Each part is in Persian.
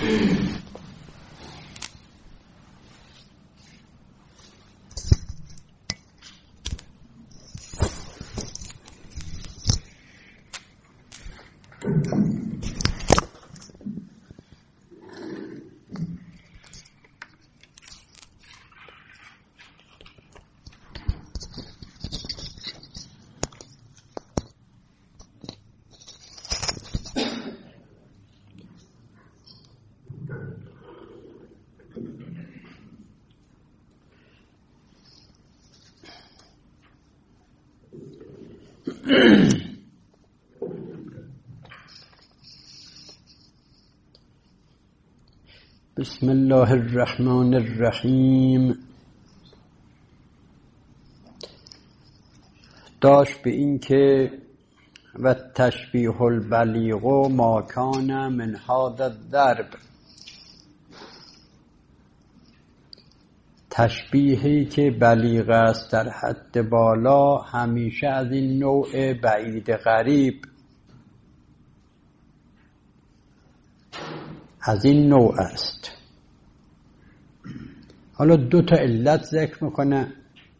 بسم الله الرحمن الرحیم. داشت به این که و تشبیه البلیغ ما کان من هذا الضرب، تشبیهی که بلیغ است در حد بالا همیشه از این نوع بعید غریب، از این نوع است. حالا دو تا علت ذکر میکنه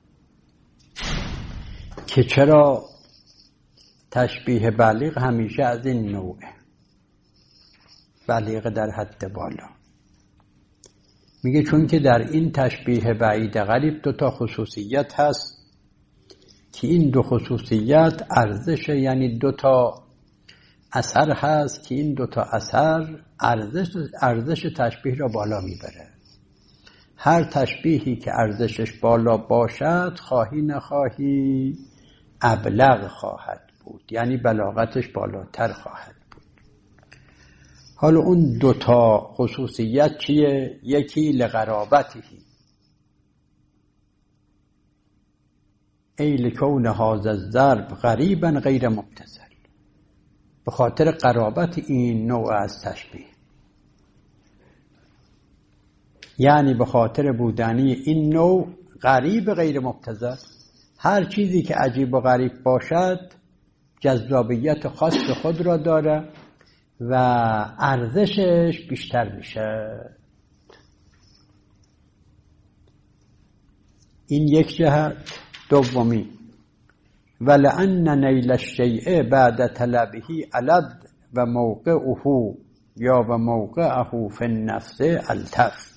که چرا تشبیه بلیغ همیشه از این نوعه، بلیغ در حد بالا. میگه چون که در این تشبیه بعید غریب دو تا خصوصیت هست که این دو خصوصیت ارزش، یعنی دو تا اثر هست که این دو تا اثر ارزش تشبیه را بالا میبره. هر تشبیهی که ارزشش بالا باشد خواهی نخواهی ابلغ خواهد بود، یعنی بلاغتش بالاتر خواهد بود. حالا اون دو تا خصوصیت چیه؟ یکی لقرابته، ای لکون هذا الضرب غریبا غیر مبتذل، به خاطر قرابت این نوع از تشبیه، یعنی به خاطر بودنی این نوع غریب غیر مبتذل. هر چیزی که عجیب و غریب باشد جذابیت خاص خود را داره و ارزشش بیشتر میشه. این یک جهت. دومی ولأن نیل الشیء بعد طلبه علد و موقعه یا و موقعه فی النفس الطف.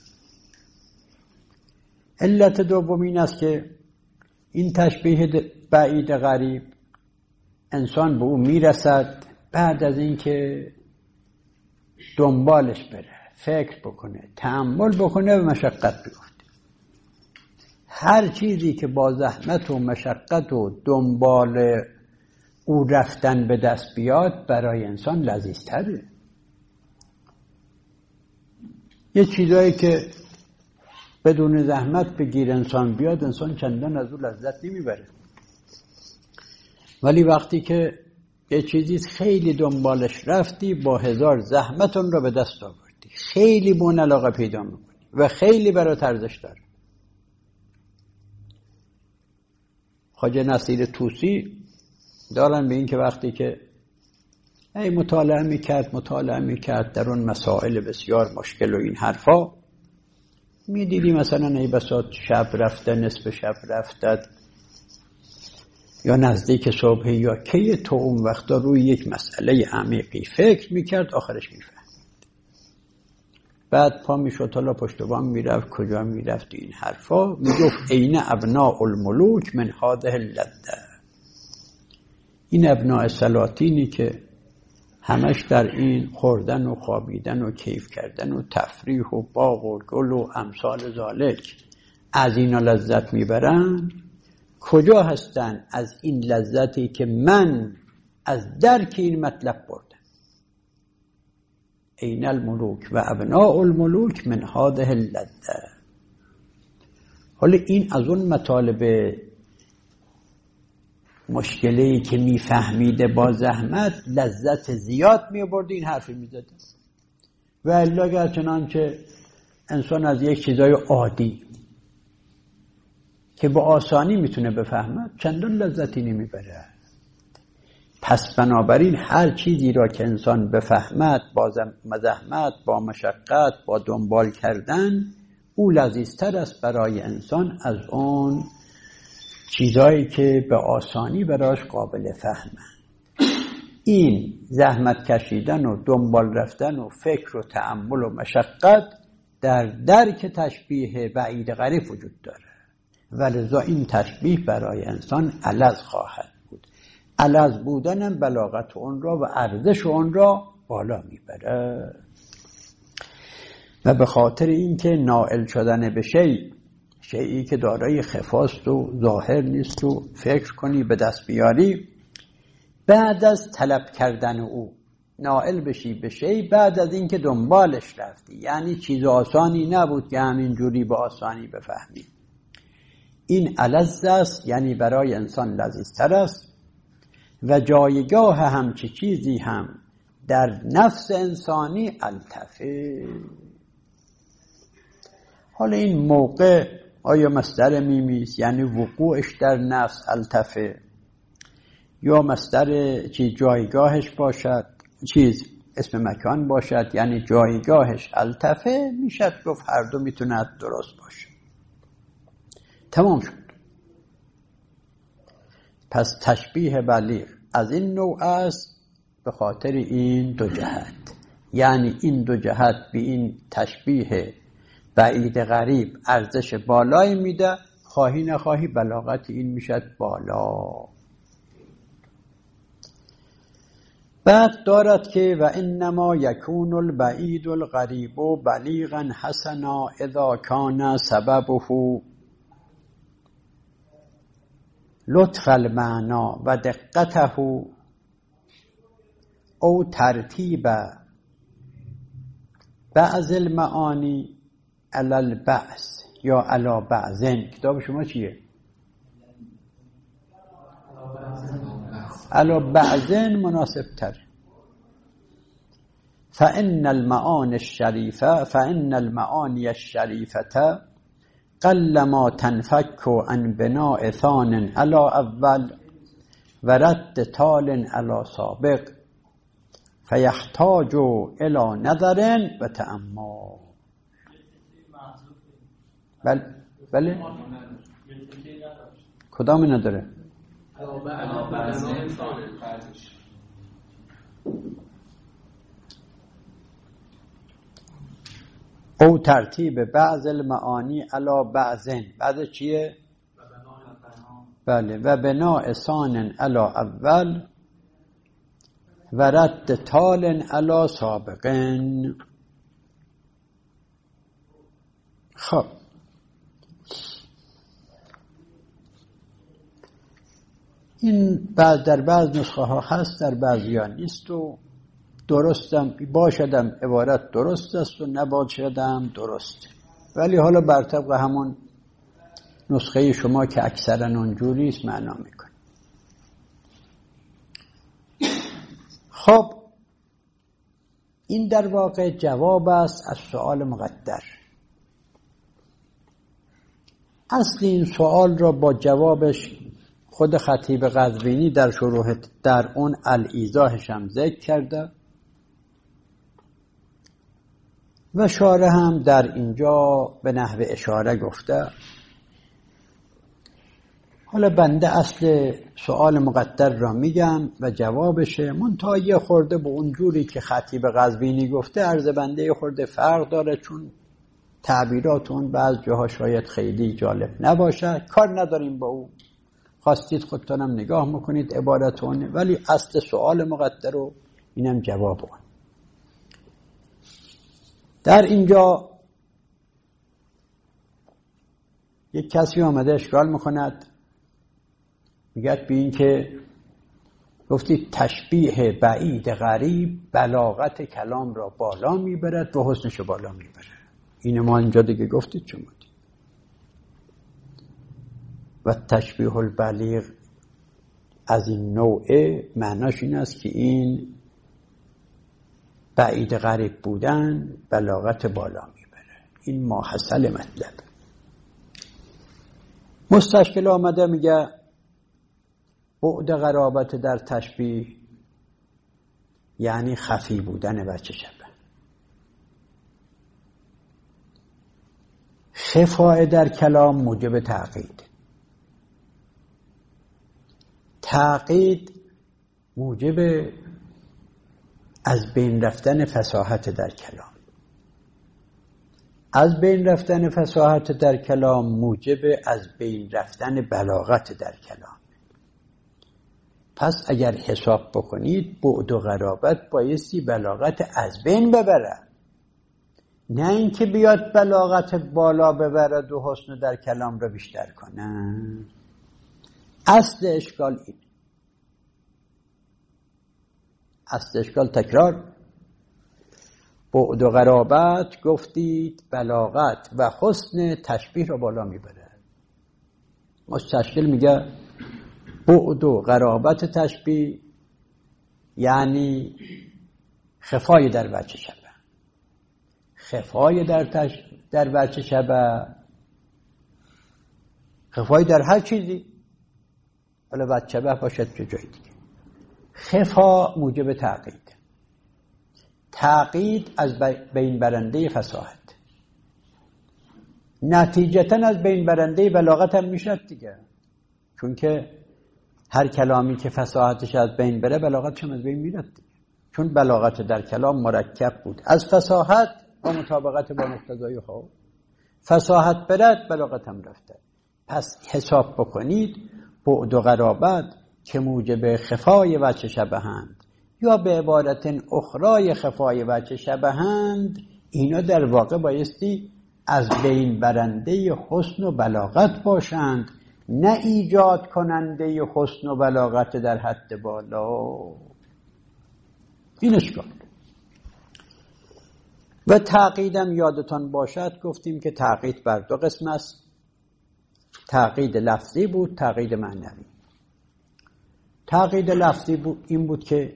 علت دوم این است که این تشبیه بعید غریب انسان به او میرسد بعد از اینکه دنبالش بره، فکر بکنه، تأمل بکنه و مشقت بیفته. هر چیزی که با زحمت و مشقت و دنبال او رفتن به دست بیاد برای انسان لذیذتره. یه چیزایی که بدون زحمت بگیر انسان بیاد، انسان چندان از او لذت نمیبره. ولی وقتی که یه چیزی خیلی دنبالش رفتی، با هزار زحمت اون را به دست آوردی، خیلی به اون علاقه پیدا میکنی و خیلی برات ارزش داره. خواجه نصیر طوسی دارن به این که وقتی که مطالعه میکرد در اون مسائل بسیار مشکل و این حرفا، میدیدی مثلا ای بساط شب رفته، نصف شب رفته یا نزدیک صبح یا کی، تو اون وقتا روی یک مسئله عمیقی فکر میکرد، آخرش میفهمید. بعد پا میشد حالا پشت بام میرفت، کجا میرفت این حرفا، میگفت عین ابناء الملوک من هذه اللذه. این ابناء سلاطینی که همش در این خوردن و خوابیدن و کیف کردن و تفریح و باغ و گل و امثال ذالک از اینا لذت میبرن، کجا هستن از این لذتی که من از درک این مطلب بردم؟ عین الملوک و ابناء الملوک من هذه اللذه. حالا این از اون مطالب مشکلی که میفهمیده با زحمت لذت زیاد میبرد این حرفی میزده. و الا اگر چنانچه انسان از یک چیزای عادی که با آسانی میتونه بفهمد چندان لذتی نمیبره. پس بنابراین هر چیزی را که انسان بفهمد با زحمت، با مشقت، با دنبال کردن، او لذیذتر است برای انسان از اون چیزایی که به آسانی براش قابل فهمه. این زحمت کشیدن و دنبال رفتن و فکر و تأمل و مشقت در درک تشبیه بعید غریب وجود داره، ولذا این تشبیه برای انسان الذ خواهد بود. الذ بودن بلاغت اون را و ارزش اون را بالا میبره. و به خاطر اینکه نائل شدن به شیئی که دارای خفاست و ظاهر نیست و فکر کنی به دست بیاری، بعد از طلب کردن او نائل بشی به شی بعد از اینکه دنبالش رفتی، یعنی چیز آسانی نبود که همین جوری به آسانی بفهمی. این الذ است، یعنی برای انسان لذیذتر است و جایگاه همچی چیزی هم در نفس انسانی الطفه. حالا این موقع آیا مصدر میمیست یعنی وقوعش در نفس الطفه، یا مصدر چیز جایگاهش باشد، چیز اسم مکان باشد یعنی جایگاهش الطفه، میشد گفت هر دو میتونه درست باشه. تمام شد. پس تشبیه بلیغ از این نوع است به خاطر این دو جهت، یعنی این دو جهت به این تشبیه بعید غریب ارزش بالایی میده، خواهی نخواهی بلاغت این میشد بالا. بعد دارد که و انما یکون البعید الغریب بلیغا حسنا اذا کان سببه لطف المعنا و دقته او ترتیب بعض المعانی علی البعض یا علی بعضن. کتاب شما چیه؟ علی بعضن مناسب تر. فإن المعانی الشریفة قل ما تنفك عن بناء ثان علی اول و رد تال علی سابق فیحتاج الى نظر و تأمل. بله کدام نداره؟ او ترتیب بعض المعانی علی بعضن، بعد چیه؟ بله و بناء ثان علی اول و رد تال علی سابقن. خب این در بعض نسخه ها هست، در بعضی ها نیست و درستم باشدم عبارت درست است و نباشدم درست، ولی حالا بر طبق همون نسخه شما که اکثرا اونجوری است معنا میکنه. خب این در واقع جواب است از سوال مقدر. اصل این سوال را با جوابش خود خطیب قزوینی در شروح در اون الایضاحش هم ذکر کرده و شارح هم در اینجا به نحو اشاره گفته. حالا بنده اصل سوال مقدر را میگم و جوابشه، منتها یه خورده به اونجوری که خطیب قزوینی گفته عرض بنده یه خورده فرق داره، چون تعبیرات اون بعض جاها شاید خیلی جالب نباشه، کار نداریم با او، خواستید خودتانم نگاه میکنید عبارتونه، ولی اصل سوال مقدر رو اینم جواب اون. در اینجا یک کسی آمده اشکال میکند، میگه به این که گفتید تشبیه بعید غریب بلاغت کلام را بالا میبرد و حسنش رو بالا میبره. این ما اینجا دیگه گفتید چون بودید. و تشبیه البلیغ از این نوعه معناش این است که این بعید غریب بودن بلاغت بالا میبره. این ماحصل مطلب. مستشکل آمده میگه بعد قرابت در تشبیه یعنی خفی بودن وجه شبه. خفاء در کلام موجب تعقید، تعقید موجب از بین رفتن فصاحت در کلام، از بین رفتن فصاحت در کلام موجب از بین رفتن بلاغت در کلام. پس اگر حساب بکنید بعد و قرابت بایستی بلاغت از بین ببره، نه اینکه بیاد بلاغت بالا ببرد و حسن در کلام رو بیشتر کنه. اصل اشکال این، اصل اشکال تکرار. بعد و قرابت گفتید بلاغت و حسن تشبیه رو بالا میبره. مستشکل میگه بعد و قرابت تشبیه یعنی خفای در وجه شبه، خفای در وجه شبه، خفای در هر چیزی، حالا وجه شبه باشد چه جای دیگه. خفا موجب تعقید، تعقید از بین برنده فصاحت، نتیجتا از بین برنده بلاغت هم میشد دیگه، چون که هر کلامی که فصاحتش از بین بره بلاغتش هم از بین میرد دیگه. چون بلاغت در کلام مرکب بود از فصاحت و مطابقت با مقتضای خواه، فصاحت برد بلاغت هم رفته. پس حساب بکنید بعد و قرابت که موجب خفای وجه شبهند یا به عبارت اخرای خفای وجه شبهند، اینا در واقع بایستی از بین برنده حسن و بلاغت باشند، نه ایجاد کننده حسن و بلاغت در حد بالا. این اشکال. و تعقیدم یادتان باشد گفتیم که تعقید بر دو قسم است، تعقید لفظی بود، تعقید معنوی. تعقید لفظی بود این بود که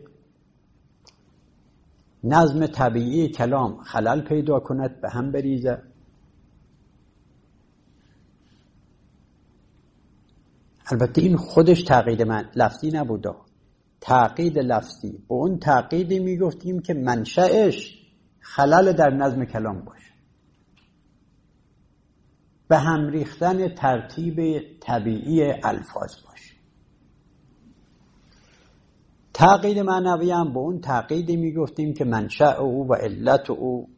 نظم طبیعی کلام خلل پیدا کند، به هم بریزه. البته این خودش تعقید لفظی نبوده، تعقید لفظی به اون تعقیدی میگفتیم که منشأش خلل در نظم کلام باشه، به هم ریختن ترتیب طبیعی الفاظ باشه. تعقید معنوی هم به اون تعقیدی میگفتیم که منشأ او و علت او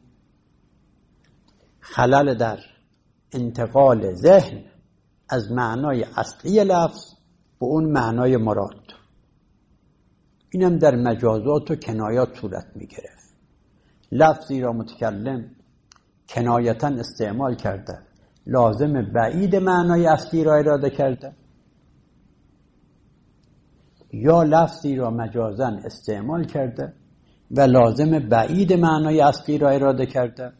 خلل در انتقال ذهن از معنای اصلی لفظ به اون معنای مراد. اینم در مجازات و کنایات صورت میگرفت. لفظی را متکلم کنایتا استعمال کرده، لازم بعید معنای اصلی را اراده کرده، یا لفظی را مجازا استعمال کرده و لازم بعید معنای اصلی را اراده کرده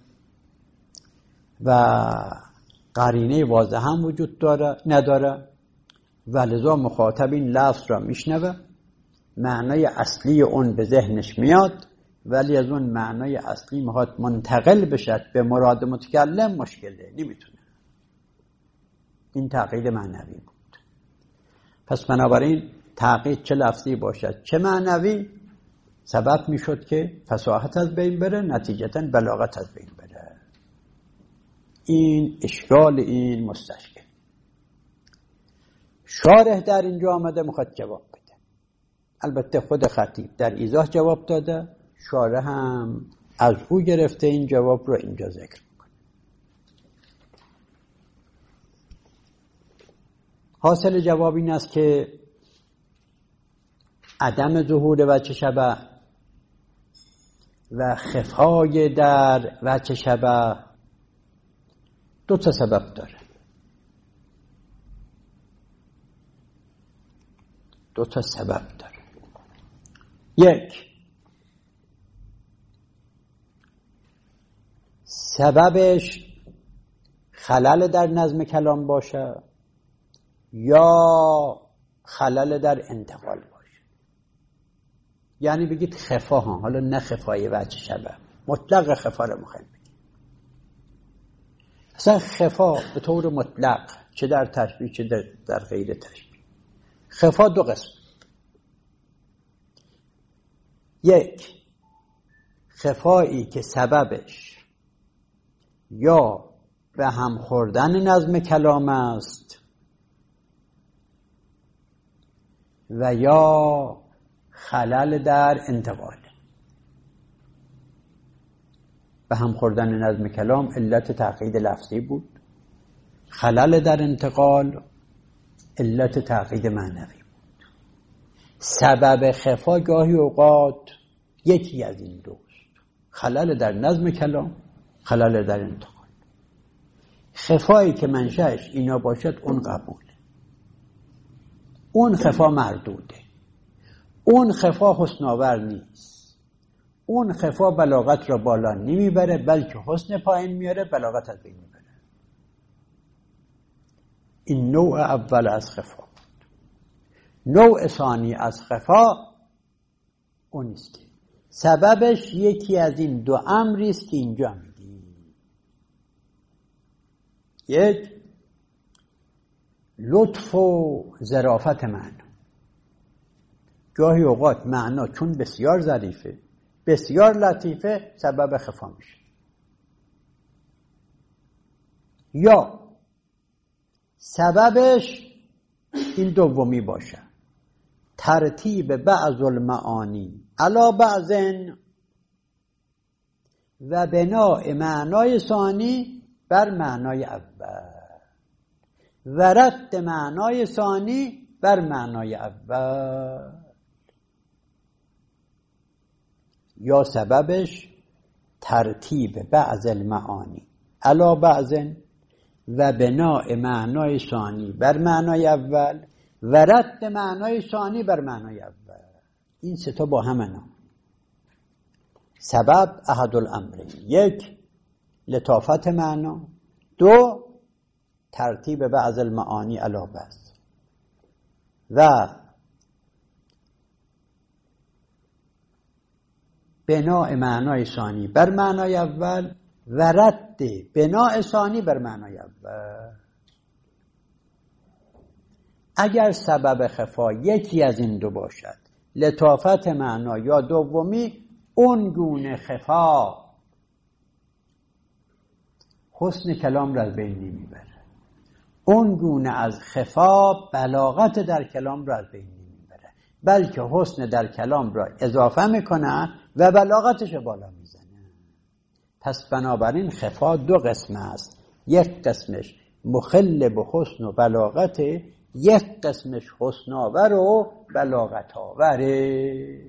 و قرینه واضح هم وجود نداره و لذا مخاطب این لفظ را میشنوه، معنای اصلی اون به ذهنش میاد ولی از اون معنای اصلی میخواد منتقل بشد به مراد متکلم، مشکله، نمیتونه. این تعقید معنوی بود. پس بنابراین تعقید چه لفظی باشد چه معنوی سبب میشد که فصاحت از بین بره، نتیجتا بلاغت از بین بره. این اشکال این مستشکل. شارح در اینجا آمده میخواد جواب بده. البته خود خطیب در ایضاح جواب داده، شارح هم از او گرفته این جواب رو اینجا ذکر میکنه. حاصل جواب این است که عدم ظهور وجه شبه و خفای در وجه شبه دو تا سبب داره. دو تا سبب داره. یک، سببش خلل در نظم کلام باشه یا خلل در انتقال باشه. یعنی بگید خفا ها، حالا نه خفای وجه شبه، مطلق خفا رو میخوایم بگید. اصلا خفا به طور مطلق چه در تشبیه چه در غیر تشبیه، خفا دو قسم. یک، خفایی که سببش یا به هم خوردن نظم کلام است و یا خلل در انتقال. به هم خوردن نظم کلام علت تعقید لفظی بود، خلل در انتقال علت تعقید معنوی بود. سبب خفا گاهی اوقات یکی از این دوست، خلل در نظم کلام، خلل در انتقال. خفایی که منشأش اینا باشد اون قبوله، اون خفا مردوده، اون خفا حسن‌آور نیست، اون خفا بلاغت را بالا نمیبره بلکه حسن پایین میاره، بلاغت از بین میبره. این نوع اول از خفا بود. نوع ثانی از خفا اون است که سببش یکی از این دو امری است که اینجا میگیم. یک، لطف و ظرافت معنا. گاهی اوقات معنا چون بسیار ظریفه، بسیار لطیفه، سبب خفا میشه. یا سببش این دومی باشه، ترتیب بعض المعانی علی بعضن و بناء معنای ثانی بر معنای اول و رد معنای ثانی بر معنای اول. یا سببش ترتیب بعض المعانی علی بعضن و بناء معنای ثانی بر معنای اول و رد معنای ثانی بر معنای اول. این سه تا با هم نه. سبب احد الامرین، یک لطافت معنا، دو ترتیب بعض المعانی علی بعض و بناء معنای ثانی بر معنای اول و رد بناء ثانی بر معنای اول. اگر سبب خفا یکی از این دو باشد، لطافت معنا یا دومی، اون گونه خفا حسن کلام را از بین نمیبره، اون گونه از خفا بلاغت در کلام را از بین نمیبره، بلکه حسن در کلام را اضافه میکنه و بلاغتش بالا میزنه. پس بنابراین خفا دو قسم است، یک قسمش مخل به حسن و بلاغت، یک قسمش حسن آور و بلاغت آوره.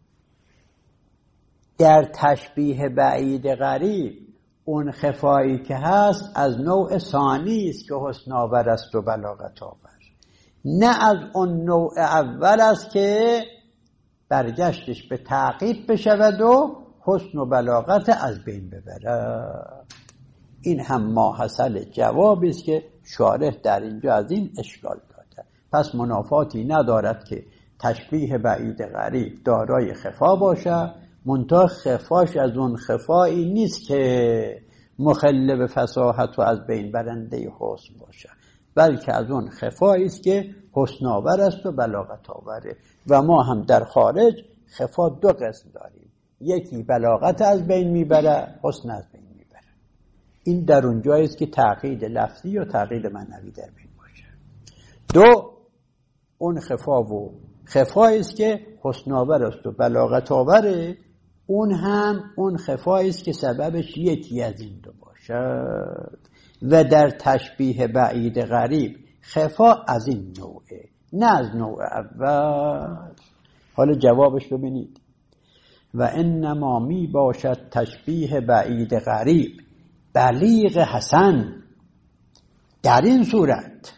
در تشبیه بعید غریب اون خفایی که هست از نوع ثانی است که حسن آور است و بلاغت آور، نه از اون نوع اول است که برگشتش به تعقیب بشود و حسن و بلاغت از بین ببره. این هم ماحصل جوابی است که شارح در اینجا از این اشکال داده. پس منافاتی ندارد که تشبیه بعید غریب دارای خفا باشه، منتها خفاش از اون خفایی نیست که مخل به فصاحت و از بین برنده حسن باشه، بلکه از اون خفایی است که حسن آور است و بلاغت آوره. و ما هم در خارج خفا دو قسم داریم، یکی بلاغت از بین میبره، حسن از بین میبره. این در اون جایی است که تعقید لفظی یا تعقید معنوی در بین باشه. دو، اون خفا و خفایی است که حسن آور است و بلاغت آوره، اون هم اون خفایی است که سببش یکی از این دو باشد. و در تشبیه بعید غریب خفا از این نوعه، نه از نوع اول. حالا جوابش ببینید. و انما می باشد تشبیه بعید غریب بلیغ حسن. در این صورت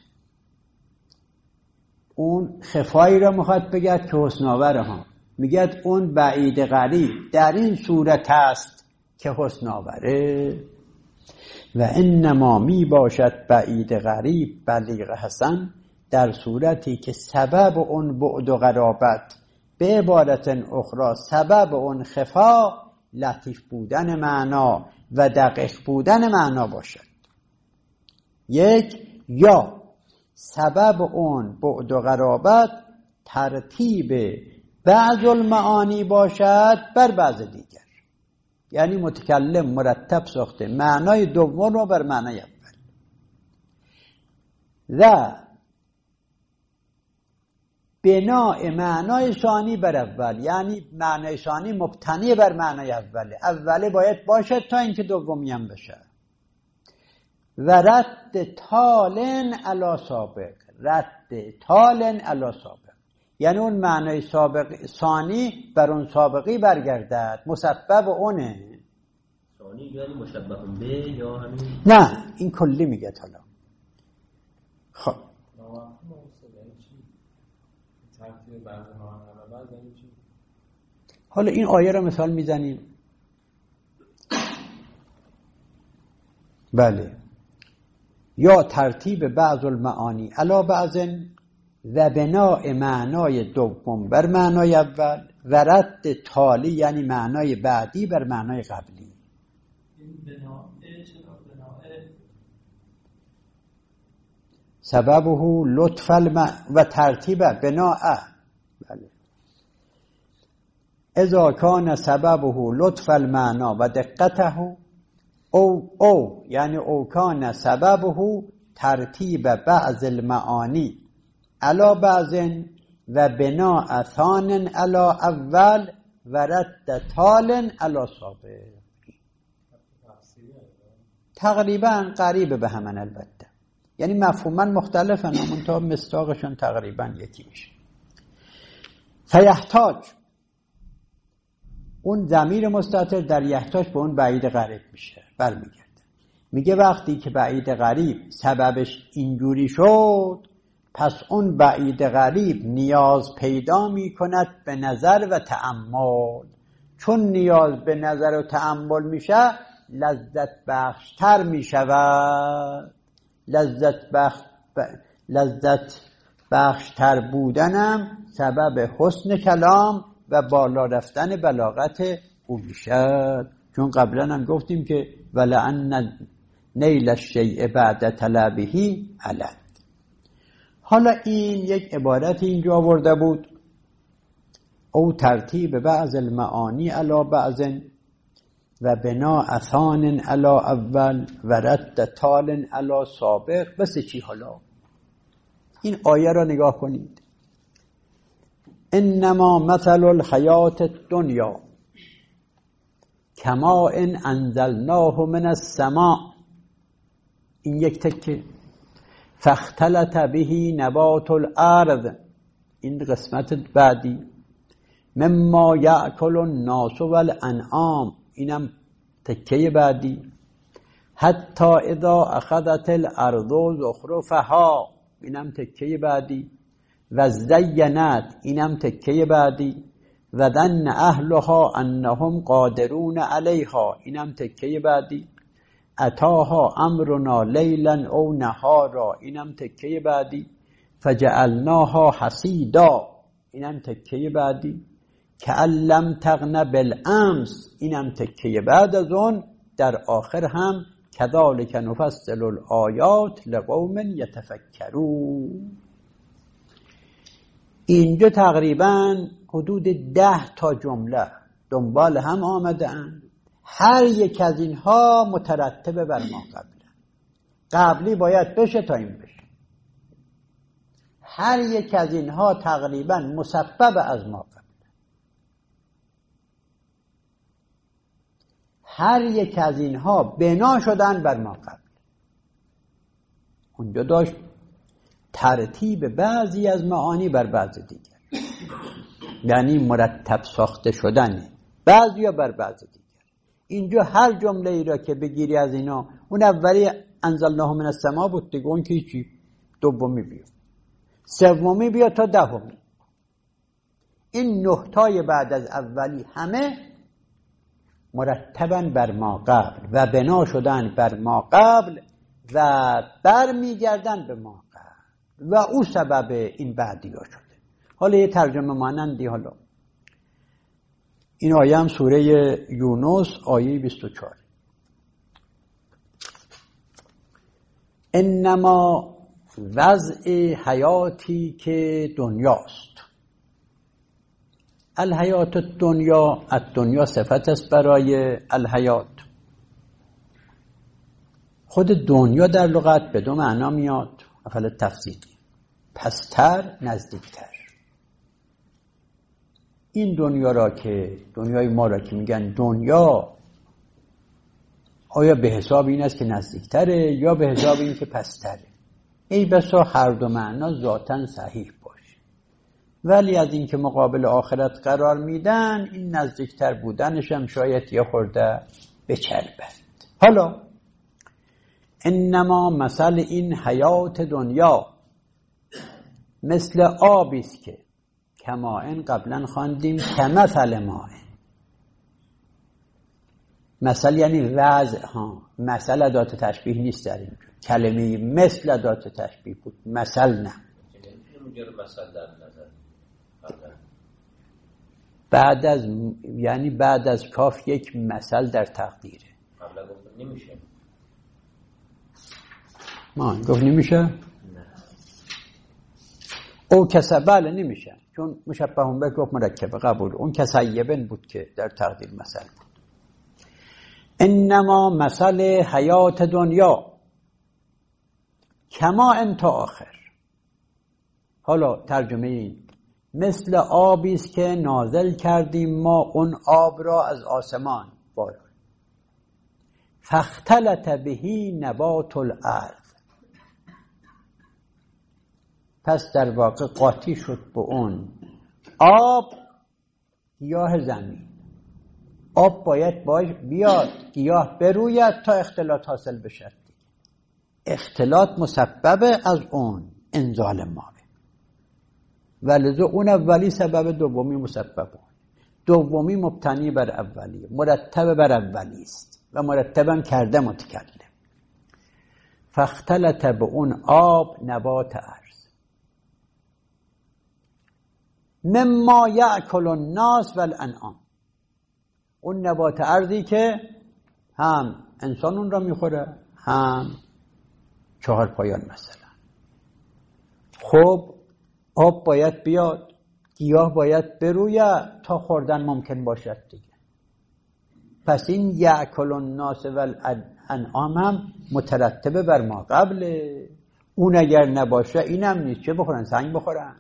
اون خفایی را میخواد بگد که حسن آوره ها، میگد اون بعید غریب در این صورت است که حسن آوره. و انما می باشد بعید غریب بلیغ حسن در صورتی که سبب اون بعد و غرابت، به عبارت اخرى سبب اون خفا لطیف بودن معنا و دقیق بودن معنا باشد. یک، یا سبب اون بعد و غرابت ترتیب بعض المعانی باشد بر بعض دیگر، یعنی متکلم مرتب ساخته معنای دوم رو بر معنای اول و بناء معنای ثانی بر اول، یعنی معنای ثانی مبتنی بر معنای اوله باید باشه تا اینکه دومی هم بشه. و رد تالن علی سابق، رد تالن علی سابق، یعنی اون معنای سابق ثانی بر اون سابقی برگردد، مسبب اونه. ثانی یعنی مشبه به یا همین؟ نه این کلی میگه حالا. خب حالا این آیه رو مثال میزنیم. بله، یا ترتیب بعض المعانی علی بعض و بناء معنای دوم بر معنای اول و رد تالی یعنی معنای بعدی بر معنای قبلی. سببه لطف و ترتیب بناء. بله. اذا کان سببه لطف المعنا و دقته او یعنی او کان سببه ترتیب بعض المعانی علی بعض و بناء ثان علی اول و رد تال علی سابق. تقریبا قریب به همان، البته یعنی مفهوما مختلفن منتها مصداقشون تقریبا یکی میشه. فیحتاج، اون ضمیر مستتر در یحتاج به اون بعید غریب میشه، برمیگرده. میگه وقتی که بعید غریب سببش اینجوری شد، پس اون بعید غریب نیاز پیدا میکند به نظر و تأمل. چون نیاز به نظر و تأمل میشه لذت بخشتر میشود. لذت بخشتر بودنم سبب حسن کلام و بالا رفتن بلاغت او میشد. چون قبلا هم گفتیم که ولعن نیل الشیء بعد طلبه علت. حالا این یک عبارت اینجا آورده بود، او ترتیب بعض المعانی علی بعض و بناء ثان علی اول و رد تال علی سابق. بس چی؟ حالا این آیه را نگاه کنید. انما مثل الحیات الدنیا کما ان انزلناه من السماء. این یک تکه. فاختلط به نبات الارض، این قسمت بعدی. مما یأکل الناس والانعام، اینم تکه بعدی. حتی اذا اخذت الارض زخرفها، اینم تکه بعدی. و زینت، اینم تکه بعدی. و ظن اهلها انهم قادرون علیها، اینم تکه بعدی. اتاها امرنا لیلا او نهارا، اینم تکه بعدی. فجعلناها حصیدا، اینم تکه بعدی. کأن لم تغن بالامس، اینم تکه بعد از اون. در آخر هم کذالک نفصل الآیات لقوم یتفکرون. اینجا تقریبا حدود 10 تا جمله دنبال هم آمدن. هر یک از اینها مترتب بر ما قبلی باید بشه تا این بشه. هر یک از اینها تقریبا مسبب از ما قبل. هر یک از اینها بنا شدن بر ما قبل. اونجا داشت ترتیب بعضی از معانی بر بعض دیگر، یعنی مرتب ساخته شدن بعضی یا بر بعض دیگر. اینجا هر جمله ای را که بگیری از اینا، اون اولی انزلناه من السماء بود دیگه، اون که چی؟ دومی بیا، سومی بیا تا دهمی. این 9 تای بعد از اولی همه مرتباً بر ما قبل و بنا شدن بر ما قبل و برمیگردن به ما قبل و او سبب این بعدی ها شده. حالا یه ترجمه مانندی. حالا این آیه هم سوره یونس آیه 24. انما وضع حیاتی که دنیاست. الحیات الدنیا، الدنیا صفت است برای الحیات. خود دنیا در لغت به دو معنا میاد. اول تفسیری، پستر، نزدیکتر. این دنیا را که دنیای ما را که میگن دنیا، آیا به حساب این است که نزدیکتره یا به حساب این که پستره؟ ای بسا هر دو معنا ذاتاً صحیح باشه، ولی از این که مقابل آخرت قرار میدن، این نزدیکتر بودنش هم شاید یه خورده بچربد. حالا انما مثل این حیات دنیا مثل آبی است که کماء قبلا خواندیم کمثل ماء. مثل یعنی وضع، مثل ادات تشبیه نیست در اینجا. کلمه مثل ادات تشبیه بود، مثل نه. بعد از یعنی بعد از کاف یک مثل در تقدیره. قبلا گفتم نمیشه. ما گفت نمیشه؟ نه. او کسبل نمیشه، چون مشبهون به گفت مرکبه قبول. اون کسیبن بود که در تقدیر مثل بود. انما مثل حیات دنیا کما انت آخر. حالا ترجمه این مثل آبی است که نازل کردیم ما اون آب را از آسمان بالا، فاختلط بهی نبات الارض، پس در واقع قاطی شد به اون آب گیاه زمین. آب باید بیاد گیاه بروید تا اختلاط حاصل بشه. اختلاط مسبب از اون انزال ماء، ولذا اون اولی سبب، دومی مسبب. دومی مبتنی بر اولی، مرتب بر اولی است و مرتبا کرده متکلم. فاختلط به اون آب نبات ارض مما یأکل الناس والانعام. اون نبات ارضی که هم انسان اون را میخوره هم چهار پایان مثلا. خب آب باید بیاد، گیاه باید بروید تا خوردن ممکن باشد دیگه. پس این یأکل الناس والانعام هم مترتبه بر ما قبله. اون اگر نباشه اینم نیست. چه بخورن؟ سنگ بخورن.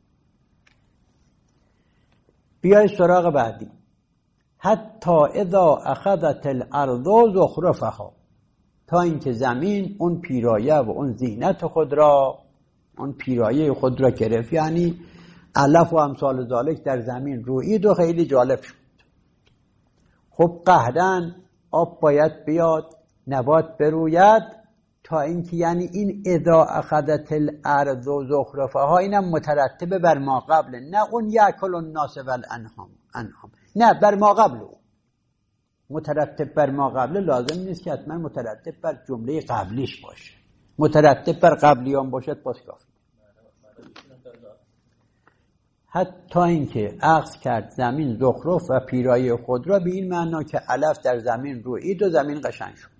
بیای سراغ بعدی. حتی اذا اخذت الارض زخرفها، تا اینکه زمین اون پیرایه و اون زینت خود را، اون پیرایه خود را گرفت، یعنی علف و امثال ذالک در زمین رویید و خیلی جالب شد. خب قهرن آب باید بیاد، نبات بروید، تا اینکه یعنی این اذا اخذت الارض زخرفها اینم مترتبه بر ما قبل، نه اون یأکل الناس والانعام، نه بر ما قبل. مترتب بر ما قبل لازم نیست که حتما مترتب بر جمله قبلیش باشه. مترتب بر قبلیان باشد باز کافی. حتی اینکه اخذ کرد زمین زخرف و پیرایه خود را، به این معنا که علف در زمین رویید و زمین قشنگ شد.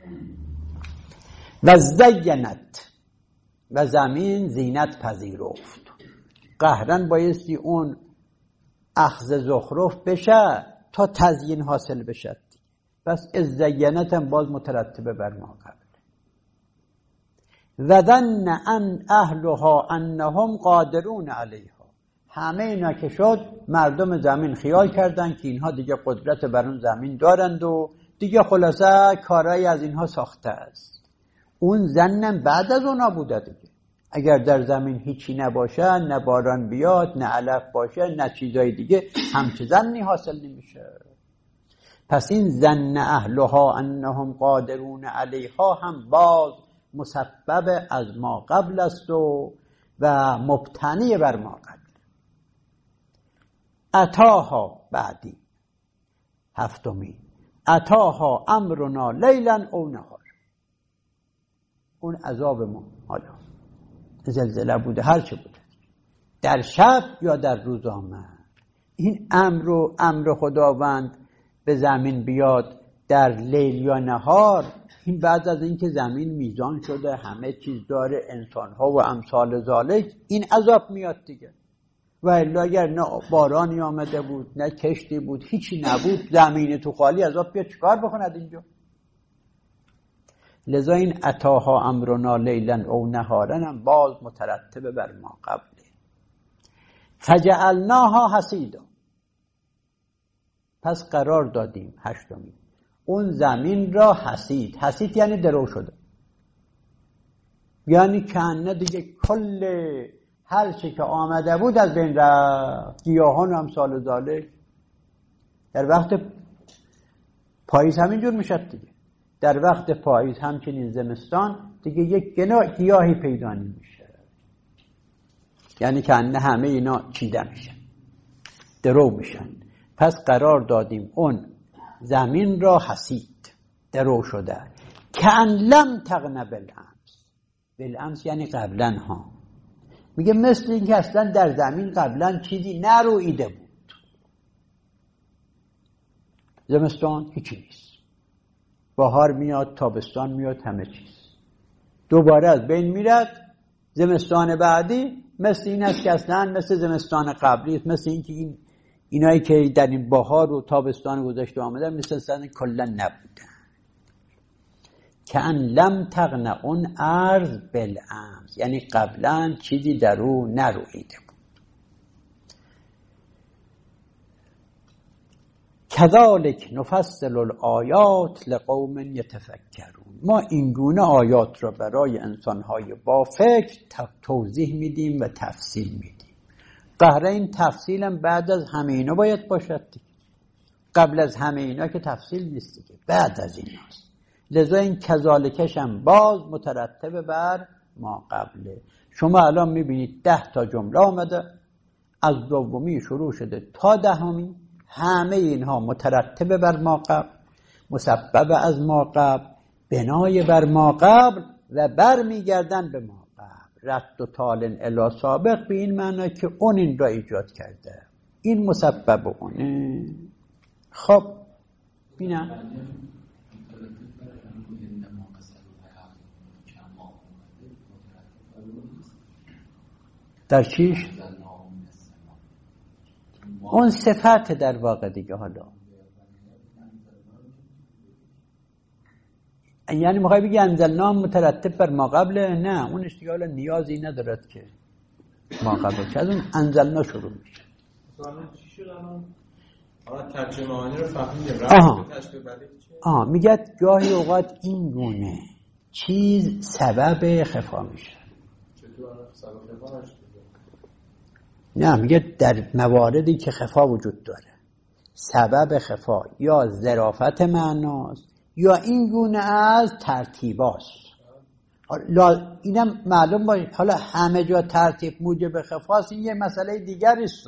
و زینت، و زمین زینت پذیرفت. قهرن بایستی اون اخذ زخرف بشه تا تزیین حاصل بشه. پس زینت هم باز مترتبه بر ما قبل. و ظن ان اهلها انهم قادرون علیها. همه اینا که شد مردم زمین خیال کردن که اینها دیگه قدرت بر اون زمین دارند و دیگه خلاصه کارایی از اینها ساخته است. اون ظنم بعد از اونا بوده دیگه. اگر در زمین هیچی نباشه، نه باران بیاد، نه علف باشه، نه چیزای دیگه، همچه ظنی حاصل نمیشه. پس این ظن اهلها انهم قادرون علیها هم باز مسبب از ما قبل است و مبتنی بر ما قبل. اتاها بعدی هفتمی، اتاها امرنا لیلا او نهار. اون عذاب ما، حالا زلزله بوده هر چه بوده، در شب یا در روز آمد. این امر خداوند به زمین بیاد در لیل یا نهار، این بعد از اینکه زمین میزان شده، همه چیز داره، انسان‌ها و امثال ذالک، این عذاب میاد دیگه. و الا اگر نه بارانی آمده بود نه کشتی بود هیچی نبود زمین تو خالی از آب بیاد چیکار بکند اینجا؟ لذا این اتاها امرنا لیلا او نهارا هم باز مترتب بر ما قبله. فجعلناها حصیدا، پس قرار دادیم هشتمی اون زمین را حصید. حصید یعنی درو شده، یعنی کنه دیگه کل هر چی که آمده بود از بین رفت. گیاهان هم سال ذالک در وقت پاییز همینجور میشد دیگه، در وقت پاییز همچنین زمستان دیگه یک گیاهی پیدا نمیشه، یعنی کنه همه اینا چیده میشن درو میشن. پس قرار دادیم اون زمین را حصید درو شده. کأن لم تغن بالامس، بالامس یعنی قبلا ها، میگه مثل این که اصلا در زمین قبلا چیزی نرویده بود. زمستان هیچی نیست، بهار میاد تابستان میاد همه چیز دوباره از بین میرد. زمستان بعدی مثل این است که اصلا مثل زمستان قبلی است، مثل این که اینایی که در این بهار و تابستان گذشته آمدن مثل اصلا کلا نبودن. که ان لم تغن اون ارض بالامس، یعنی قبلا چیزی در او نرویده بود. کذالک نفصل الآیات لقوم یتفکرون، ما اینگونه آیات را برای انسانهای با فکر توضیح میدیم و تفصیل میدیم. قهره این تفصیلم بعد از همه اینا باید باشد دیگه، قبل از همه اینا که تفصیل نیست دیگه، بعد از ایناست. لذا این کذالکش هم باز مترتب بر ما قبله. شما الان میبینید 10 تا جمله آمده، از دومی شروع شده تا دهمی، همه اینها مترتب بر ما قبل، مسبب از ما قبل، بنای بر ما قبل و بر میگردن به ما قبل. رد و تالن الی سابق به این معنی که اون این را ایجاد کرده، این مسبب اونه. خب بینم در چیش اون صفت در واقع دیگه. حالا یعنی میخوای بگی انزلنا مترتب بر ما قبل؟ نه، اون اشتغال نیازی ندارد که ما قبل چه از اون انزلنا شروع میشه. چی شد الان ترجمه آنی رو فهمیدیم. میگه گاهی اوقات این گونه چیز سبب خفا میشه. چطور سبب خفا نشه؟ نه، میگه در مواردی که خفا وجود داره سبب خفا یا ظرافت معناست یا این گونه از ترتیباست. اینم معلوم باشه. حالا همه جا ترتیب موجب خفاست، این یه مسئله دیگری است.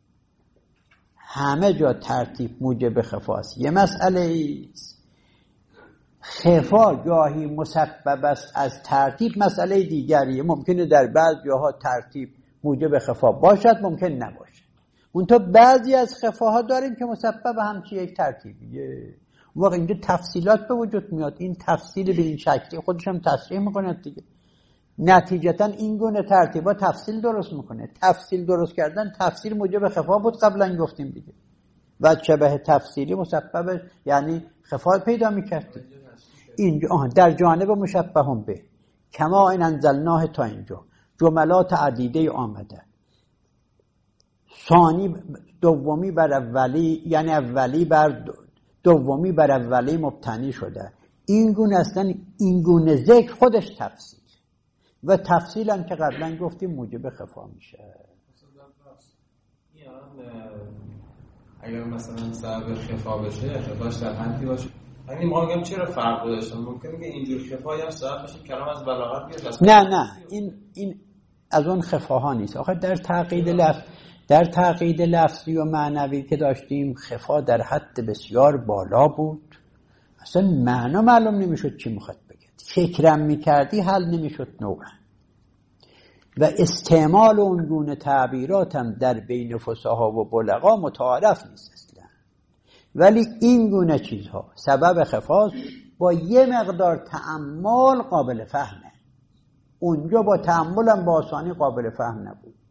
همه جا ترتیب موجب خفاست یه مسئله است. خفا گاهی مسبب است از ترتیب، مسئله دیگریه. ممکنه در بعض جاها ترتیب موجب خفا باشد، ممکن نباشه. اونطور بعضی از خفاها داریم که مسبب همچی یک ترتیبیه. اون وقت اینجا تفصیلات به وجود میاد. این تفصیل به این شکلی خودش هم تصریح میکنه دیگه. نتیجتا این گونه ترتیبا تفصیل درست میکنه. تفصیل درست کردن، تفصیل موجب خفا بود قبلا گفتیم دیگه، و شبه تفصیلی مسبب یعنی خفا پیدا میکرد. اینجا در جانب مشبهون به کما این انزلناه تا اینجا جملات عدیده آمده. ثانی دومی بر اولی، یعنی اولی بر دومی بر اولی مبتنی شده. این گونه اصلا این گونه ذکر خودش تفصیل و تفصیل هم که قبلا گفتیم موجب خفا میشه. اگر مثلا سبب خفا بشه، خفاش در حدی باشه، یعنی ما میگم چرا فرق داشتن؟ ممکنه که اینجور خفایی هم سبب بشه کلام از بلاغت بیاد. نه این از اون خفاها نیست. آخه در تعقید لفظی و معنوی که داشتیم خفا در حد بسیار بالا بود، اصلا معنا معلوم نمیشد چی میخواد بگه. فکرم میکردی حل نمیشد نوعا. و استعمال اون گونه تعبیرات هم در بین فصحا و بلغا متعارف نیست اصلا. ولی این گونه چیزها سبب خفاست، با یه مقدار تأمل قابل فهمه. اونجا با تأمل هم با آسانی قابل فهم نبود.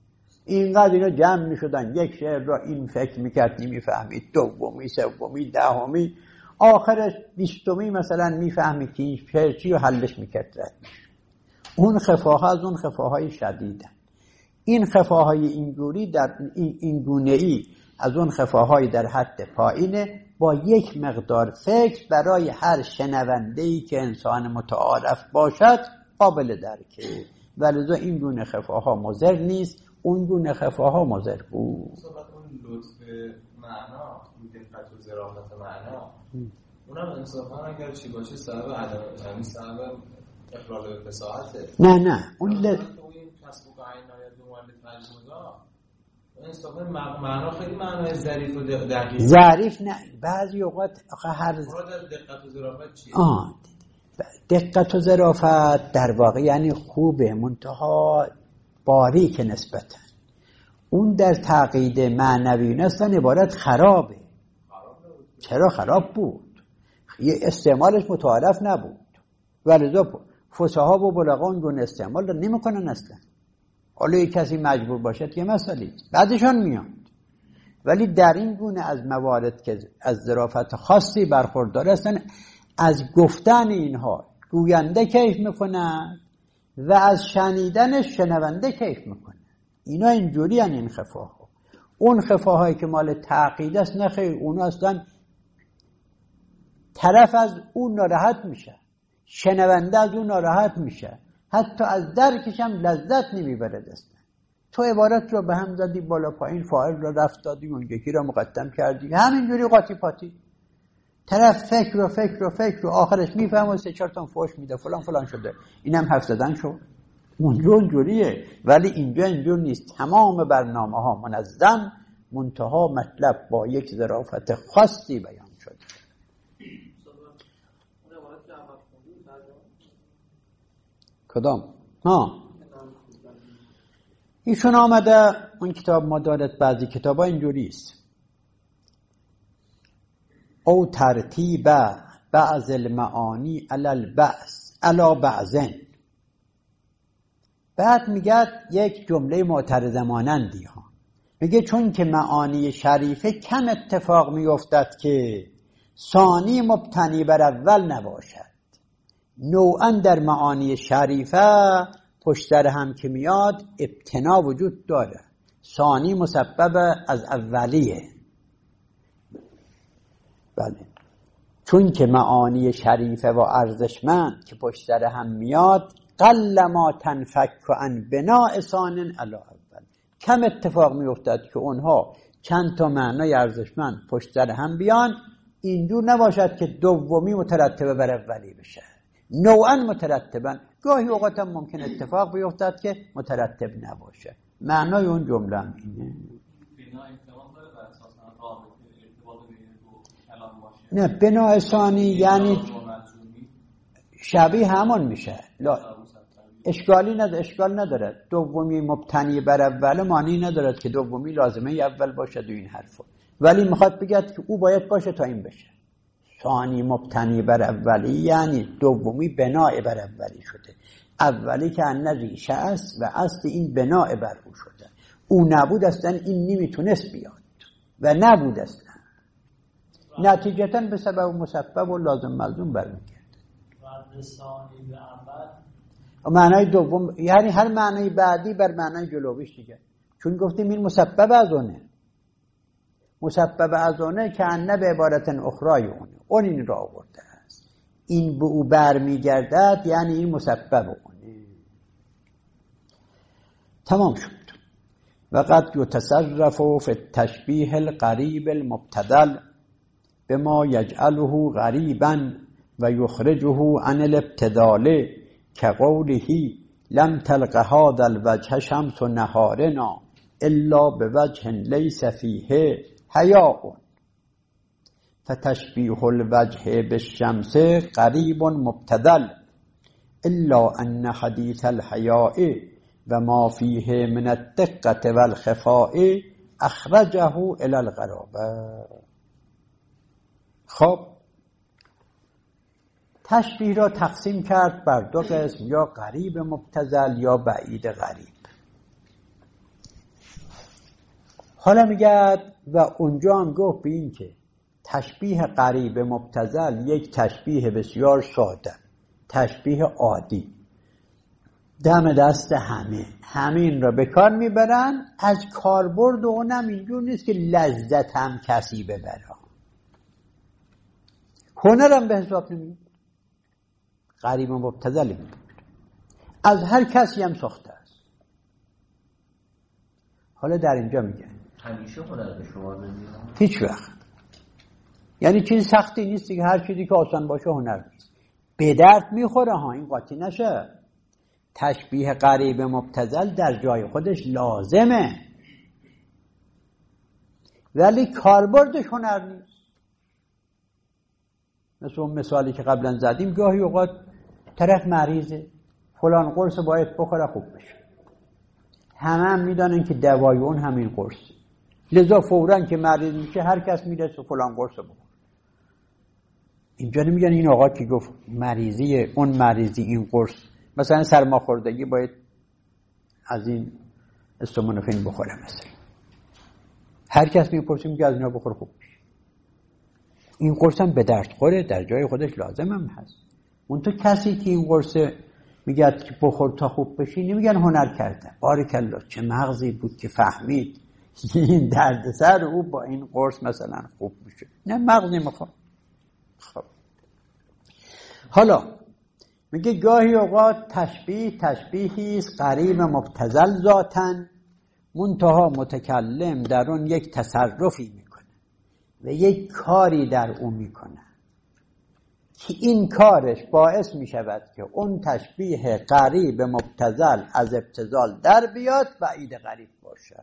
اینقدر اینا جمع میشدن یک شعر را این فکر میکرد نمیفهمید، دومی سومی دهمی آخرش 20می مثلا میفهمید که این شعر چی و حلش میکرد رد میشد. اون خفاها از اون خفاهای شدیدن. این خفاهای اینجوری در این گونه‌ای از اون خفاهای در حد پایینه، با یک مقدار فکر برای هر شنونده‌ای که انسان متعارف باشد قابل درکه. ولذا این گونه خفاها مضر نیست، اون گونه خفاها مضر بود. اون لطف معنا، اون دقت و ظرافت معنا، اونم انصافا اگر چی باشه سبب عدم، یعنی سبب اخلال به فصاحته. نه اون این کسب و کارهای دومال تجربه انصافا معنا خیلی معنای ظریف و دقیق. ظریف نه، بعضی اوقات آخه هر دقت و ظرافت چیه؟ دقت و ظرافت در واقع یعنی خوبه، منتها باریک نسبتا. اون در تعقید معنوی نستن عبارت خرابه. چرا خراب بود؟ یه استعمالش متعارف نبود، ولذا فصحا و بلغا اون گونه استعمال رو نمی‌کنن اصلا. حالا یک کسی مجبور باشد که مسئله بعدشان میاد، ولی در این گونه از موارد که از ظرافت خاصی برخوردار هستن، از گفتن اینها گوینده کیف میکنن و از شنیدنش شنونده کیف میکنن. اینا اینجوری هن این خفاها. اون خفاهایی که مال تعقید است نه خیر، اونا اصلا طرف از اون ناراحت میشه، شنونده از اون ناراحت میشه، حتی از درکش هم لذت نمیبره دستن. تو عبارت رو به هم زدی بالا پایین، فاعل رو رفت دادی، اون یکی رو مقدم کردی، همینجوری قاطی پاتی. طرف فکر و آخرش میفهمه و 3-4 تا فوش میده فلان شده، اینم حرف زدن شد. اونجوریه، ولی اینجور نیست. تمام برنامه ها منظم، منتها مطلب با یک ظرافت خاصی بیان شده. کدام؟ ایشون آمده اون کتاب مدارت، بعضی کتاب ها اینجوری است: او ترتیب بعض المعانی علی البعض علی بعضن. بعد میگه یک جمله معترض مانندی ها، میگه چون که معانی شریفه کم اتفاق میافتد که ثانی مبتنی بر اول نباشد. نوعا در معانی شریفه پشت سر هم که میاد ابتنا وجود داره، ثانی مسبب از اولیه. بله، چون که معانی شریفه و ارزشمند که پشت سر هم میاد، قل ما تنفک عن بناء ثان علی اول. کم اتفاق میافتد که اونها چند تا معنای ارزشمند پشت سر هم بیان، اینجور نباشد که دومی مترتبه بر اولی بشه. نوعا مترتبا، گاهی اوقات هم ممکن اتفاق بیفتد که مترتب نباشه. معنای اون جمله هم اینه. نه، بناء ثانی یعنی شبیه همون میشه. اشکال نداره. دومی مبتنی بر اول معنی ندارد که دومی لازمه اول باشه دو این حرفو، ولی میخواد بگه که او باید باشه تا این بشه. ثانی مبتنی بر اولی یعنی دومی بناء بر اولی شده. اولی که ان ریشه است و اصل این بناء بر او شده. او نبود اصلا این نمیتونست بیاد و نبود اصلا، نتیجتا به سبب و مسبب و لازم ملزوم برمیگرده. معنای دوم یعنی هر معنای بعدی بر معنای جلویش دیگه. چون گفتیم این مسبب از اونه، مسبب از اونه که انه به عبارت اخرای اون این را آورده است، این به او برمیگردد، یعنی این مسبب اونه. تمام شد. وقد یتصرف فی التشبیه القریب المبتدل بما یجعله غریبا و یخرجه عن الابتدال كقوله لم تلق هذا الوجه شمس نهارنا الا بوجه ليس فيه حیاء. فتشبیه الوجه بالشمس قریب مبتدل الا ان حدیث الحیاء و ما فيه من الدقة والخفاء اخرجه الى الغرابة. خب، تشبیه را تقسیم کرد بر دو قسم، یا قریب مبتذل یا بعید غریب. حالا میگه و اونجا هم گفت به این که تشبیه قریب مبتذل یک تشبیه بسیار ساده، تشبیه عادی، دم دست همه این را به کار میبرن. از کاربرد اونم اینجور نیست که لذت هم کسی ببره، هنرم به حساب نمیاد، قریب مبتذل میاد، از هر کسی هم ساخته است. حالا در اینجا میگه همیشه هنر به شما نمیاد، هیچ وقت، یعنی چیز سختی نیست که هر چیزی که آسان باشه هنر نیست. به درد میخوره ها، این قاطی نشه. تشبیه قریب مبتذل در جای خودش لازمه، ولی کاربردش هنر نیست. مثل اون مثالی که قبلا زدیم، گاهی اوقات طرف مریضه، فلان قرص باید بخوره خوب بشه، همه میدانن که دوای اون همین قرص، لذا فوراً که مریض میشه هر کس میره فلان قرص بخوره. اینجا نمیگن این آقا که گفت مریضی اون مریضی این قرص، مثلا سرماخوردگی باید از این استامینوفن بخوره، مثلا هر کس میپرسه میگه از اینا بخور خوب میشه. این قرص هم به درد خوره، در جای خودش لازم هم هست. اون تو کسی که این قرص میگه که بخور تا خوب بشی نمیگن هنر کرده، بارکالله چه مغزی بود که فهمید این دردسر او با این قرص مثلا خوب میشه. نه، مغزی میخواد. خب حالا میگه گاهی اوقات تشبیهی است قریب مبتذل ذاتن، منتها متکلم در اون یک تصرفی میکنه و یک کاری در اون میکنه که این کارش باعث میشود که اون تشبیه قریب مبتذل از ابتذال در بیاد و عید غریب باشه.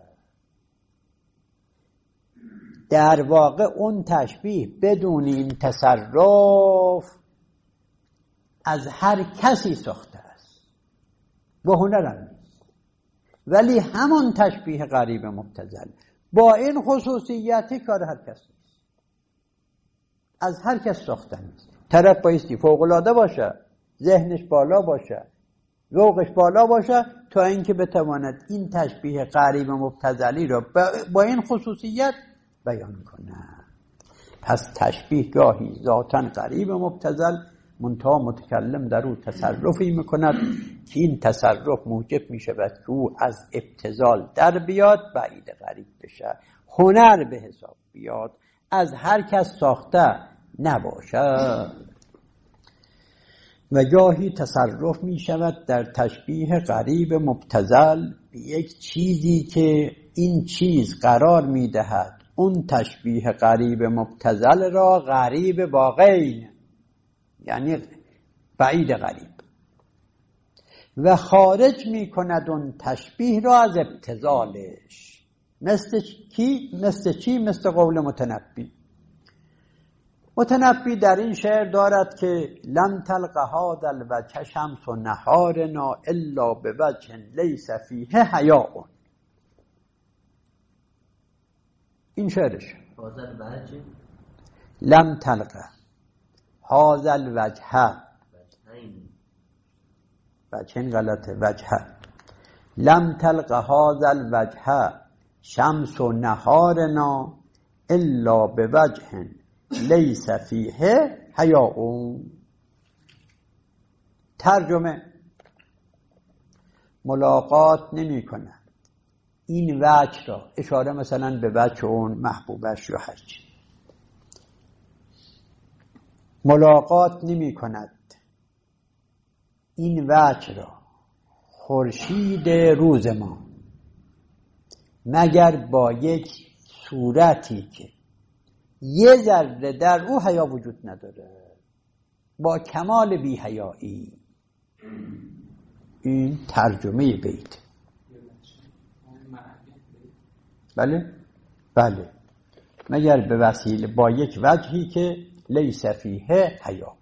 در واقع اون تشبیه بدون این تصرف از هر کسی ساخته است، با هنرم نیست، ولی همون تشبیه قریب مبتذل با این خصوصیتی کار هر کس نیست، از هر کس ساخته نیست. طرف بایستی فوق‌العاده باشه، ذهنش بالا باشه، ذوقش بالا باشه تا اینکه بتواند این تشبیه قریب مبتذلی را با این خصوصیت بیان کنه. پس تشبیه گاهی ذاتاً قریب مبتذل، منتها متکلم در او تصرفی میکند که این تصرف موجب میشود که او از ابتذال در بیاد و عید غریب بشه، هنر به حساب بیاد، از هر کس ساخته نباشد. و گاهی تصرف می شود در تشبیه قریب مبتذل به یک چیزی که این چیز قرار می دهد اون تشبیه قریب مبتذل را قریب واقعی، یعنی بعید غریب، و خارج می کند اون تشبیه را از ابتذالش. مثل چی؟ مثل قول متنبی در این شعر دارد که لم تلق هذا الوجه شمس و نهارنا الا بوجه لیس فیه حیاء. این شعرش لم تلق هذا الوجه، وجهین غلطه، وجه، لم تلق هذا الوجه شمس و نهارنا الا بوجه لیس فیه حیاء. ترجمه: ملاقات نمی کند این وجه را، اشاره مثلا به وجه اون محبوبش یا هرچی، ملاقات نمی کند این وجه را خورشید روز ما مگر با یک صورتی که یه ذره در او حیا وجود نداره، با کمال بی حیایی. این ترجمه بیت. بله، مگر به وسیله با یک وجهی که لیس فیه حیا.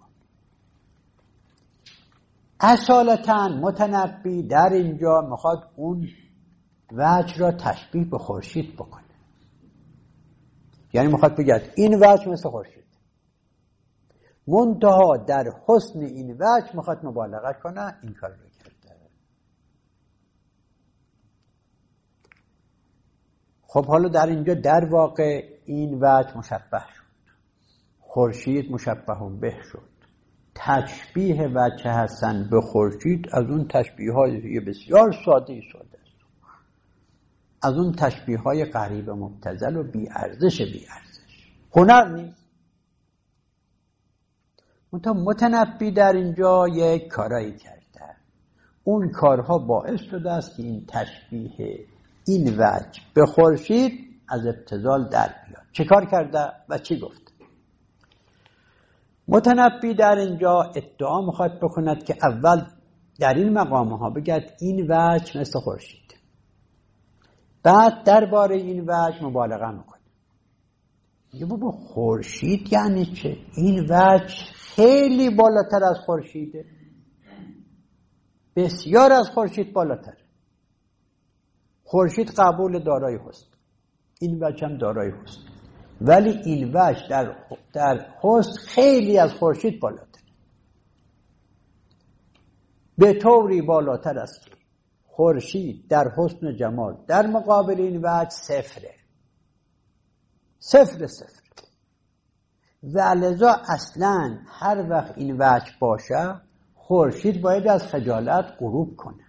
اصالتاً متنبی در اینجا میخواد اون وجه را تشبیه به خورشید بکنه، یعنی میخواد بگه این وجه مثل خورشید، منتها در حسن این وجه میخواد مبالغه کنه، این کار رو کرده. خب حالا در اینجا در واقع این وجه مشبه شد، خورشید مشبه به شد. تشبیه وجه حسن به خورشید از اون تشبیه های بسیار ساده است، از اون تشبیه های غریب مبتذل و بی ارزش هنر نیست. متنبی در اینجا یک کارایی کرده، اون کارها باعث شده است که این تشبیه این وجه به خورشید از ابتذال در بیاد. چه کار کرده و چی گفت؟ متنبی در اینجا ادعا میخواد بکند که اول در این مقامه ها بگد این وجه مثل خورشید، بعد درباره این وجه مبالغه میکنه، میگه بابا خورشید یعنی چه؟ این وجه خیلی بالاتر از خورشیده، بسیار از خورشید بالاتر. خورشید قبول دارای حسن، این وجه هم دارای حسن، ولی این وجه در حسن خیلی از خورشید بالاتر، به طوری بالاتر است که خورشید در حسن جمال در مقابل این وجه صفره، و لذا اصلا هر وقت این وجه باشه خورشید باید از خجالت غروب کنه،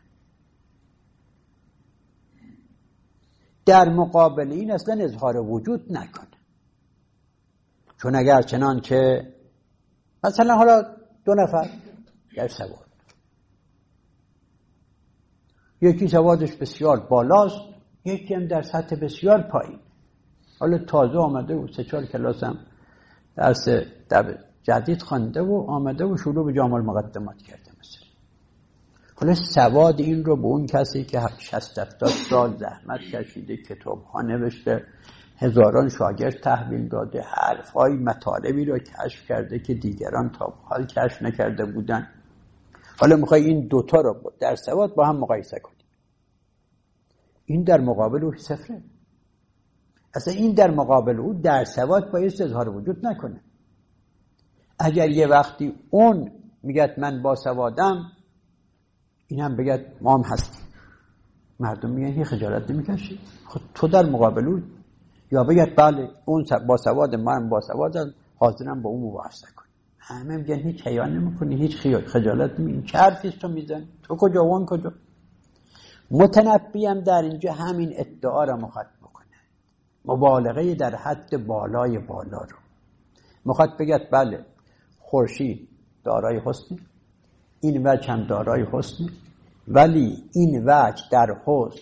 در مقابل این اصلا اظهار وجود نکنه. چون اگر چنان که مثلا حالا دو نفر در سواد، یکی سوادش بسیار بالاست، یکی هم در سطح بسیار پایین، حالا تازه آمده و 3-4 کلاس هم درس جدید خوانده و آمده و شروع به جامع المقدمات کرده مثلا. حالا سواد این رو به اون کسی که 60-70 سال زحمت کشیده، کتاب ها نوشته، هزاران شاگرد تحویل داده، حرفای مطالبی رو کشف کرده که دیگران تا حال کشف نکرده بودن، حالا میخوای این دوتا رو در سواد با هم مقایسه کنی، این در مقابل او صفره. اصلا این در مقابل او در سواد باید اظهار وجود نکنه. اگر یه وقتی اون میگه من با سوادم، این هم بگه ما هم هستیم، مردم میگن هی خجالت نمیکشی؟ خود تو در مقابل او، یا بگه بله اون با سواد، من با سوادم، حاضرم با اون مباحثه کنم. همه میگن هیچ حیان نمیکنی، هیچ خجالت نمیکنی، چه حرفیست تو میزنی؟ تو کجا اون کجا؟ متنبی هم در اینجا همین ادعا را میخواد بکنه، مبالغه در حد بالای بالا رو میخواد بگه بله خورشید دارای حسن، این وجه هم دارای حسن، ولی این وجه در حسن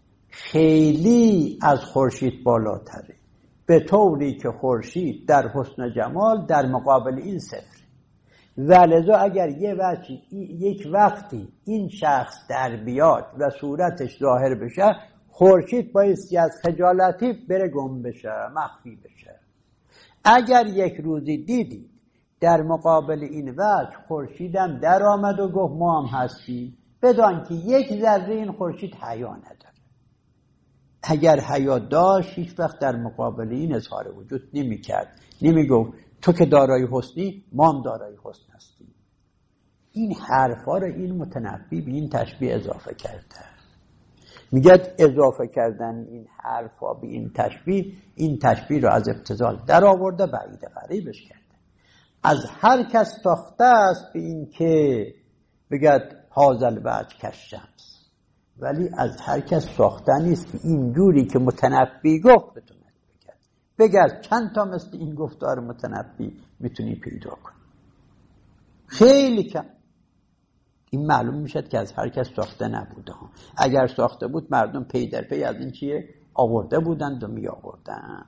خیلی از خورشید بالاتره، به طوری که خورشید در حسن جمال در مقابل این صفر. ولذا اگر یک وقتی این شخص در بیاد و صورتش ظاهر بشه، خورشید بایستی از خجالتی بره گم بشه، مخفی بشه. اگر یک روزی دیدی در مقابل این وجه خورشیدم در آمد و گفت ما هم هستی، بدان که یک ذره این خورشید حیا نداره. اگر حیا داشت هیچ وقت در مقابل این اظهار وجود نمی‌کرد، نمیگفت تو که دارای حسنی ما هم دارای حسن هستیم. این حرفا رو این متنبی به این تشبیه اضافه کرده. میگه اضافه کردن این حرفا به این تشبیه رو از ابتذال در آورده، بعید غریبش کرده. از هر کس ساخته است به این که بگد هازل وجه کشمس، ولی از هر کس ساخته نیست که این جوری که متنبی گفت بتونه بگرد. چند تا مثل این گفتار متنبی میتونی پیدا کنی؟ خیلی کم. این معلوم میشد که از هر کس ساخته نبوده. اگر ساخته بود مردم پی در پی از این چیه آورده بودند و می آوردن.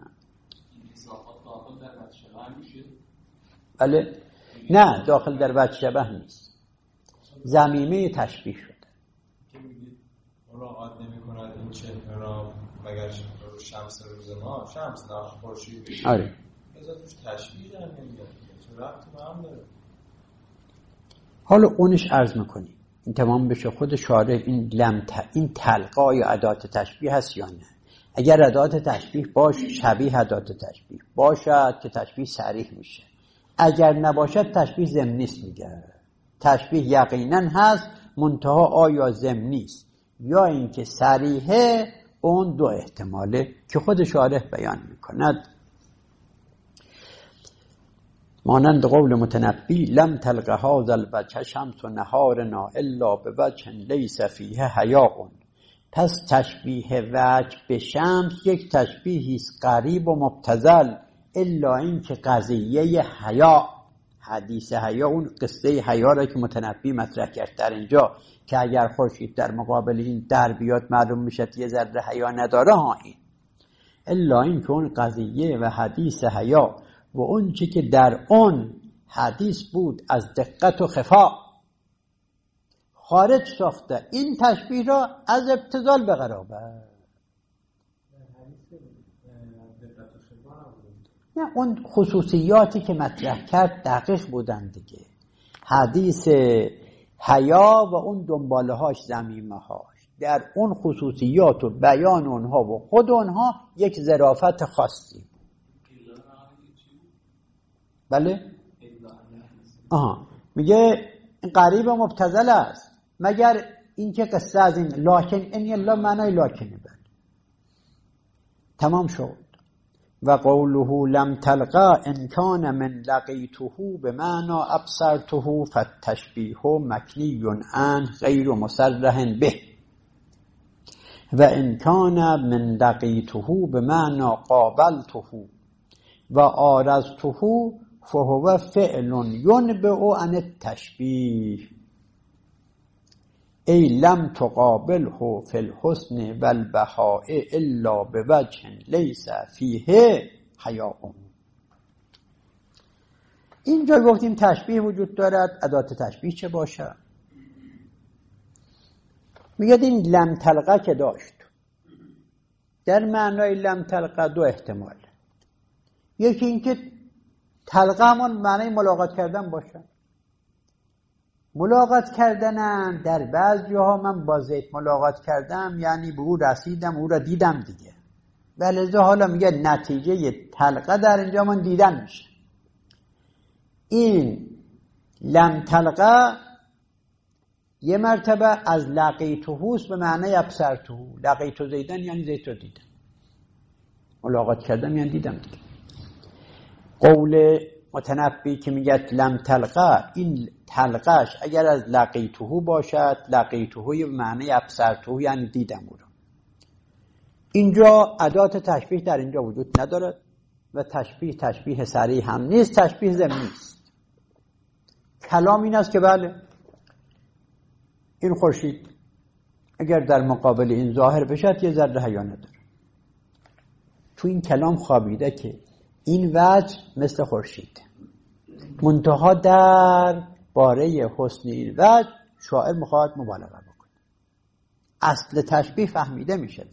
بله؟ نه، داخل در وجه شبه نیست، ضمیمه تشبیه شده. مراعات نمی کند این چهره را مگر شمس روز ما، شمس نه خورشید. آره. ازا توش تشبیه در نمیاد، چه ربطی به هم داره؟ حالا اونش عرض میکنی این تمام بشه. خود شارح این تلقای ادات تشبیه هست یا نه؟ اگر ادات تشبیه باشه، شبیه ادات تشبیه باشد که تشبیه صریح میشه. اگر نباشد تشبیه ضمنی است. میگه تشبیه یقینا هست، منتها آیا ضمنی است یا اینکه صریحه، اون دو احتماله که خود شارح بیان میکند. مانند قول متنبی لم تلق هذا الوجه شمس نهارنا الا بوجه لیس فیه حیاء. پس تشبیه وجه به شمس یک تشبیهی است قریب و مبتذل، الا این که قضیه حیا، حدیث حیا، اون قصه حیا را که متنبی مطرح کرد در اینجا که اگر خورشید در مقابل این در بیاد معلوم میشه یه ذره حیا نداره ها، این الا این که اون قضیه و حدیث حیا و اون چی که در اون حدیث بود از دقت و خفا خارج ساخته این تشبیه را از ابتذال به قرابه. نه، اون خصوصیاتی که مطرح کرد دقیق بودن دیگه. حدیث حیا و اون دنباله هاش، ضمیمه هاش، در اون خصوصیات و بیان اونها و خود اونها یک ظرافت خاصی. بله؟ میگه قریب و مبتذل است مگر اینکه قصه از این لکن این الله معنای لکنه. بله تمام شد. و قوله لم تلقا ان کان من لقیته بمعنى ابصرته فالتشبیه مکنی عنه غیر مصرح به، و ان کان من لقیته بمعنى قابلته و آرزته فهو فعل ینبع عن التشبیه ای لم تقابله فی الحسن والبهاء الا بوجه لیس فیه حیاء. اینجا گفتیم تشبیه وجود دارد، ادات تشبیه چه باشه؟ میگه این لم تلقا که داشت در معنای لم تلقا دو احتمال، یکی اینکه تلقا همون معنی ملاقات کردن باشه. ملاقات کردنم در بعضی ها من با زید ملاقات کردم یعنی به او رسیدم، او را دیدم دیگه، ولی حالا میگه نتیجه تلقا در اینجا من دیدن میشه. این لم تلقا یه مرتبه از لقیتهوست به معنی ابصرته، لقیت زیدن یعنی زید رو دیدم، ملاقات کردم یعنی دیدم دیگه. قول متنبی که میگه لم تلقا، این تلقاش اگر از لقیته باشد، لقیته به معنی ابصرته یعنی دیدم او را. اینجا ادات تشبیه در اینجا وجود ندارد و تشبیه صریح هم نیست، تشبیه ضمنی است. کلام این است که بله این خورشید اگر در مقابل این ظاهر بشد یه ذره حیا نداره. تو این کلام خوابیده که این وجه مثل خورشید، منتها در باره حسن این وجه شاعر میخواد مبالغه بکنه. اصل تشبیه فهمیده میشه.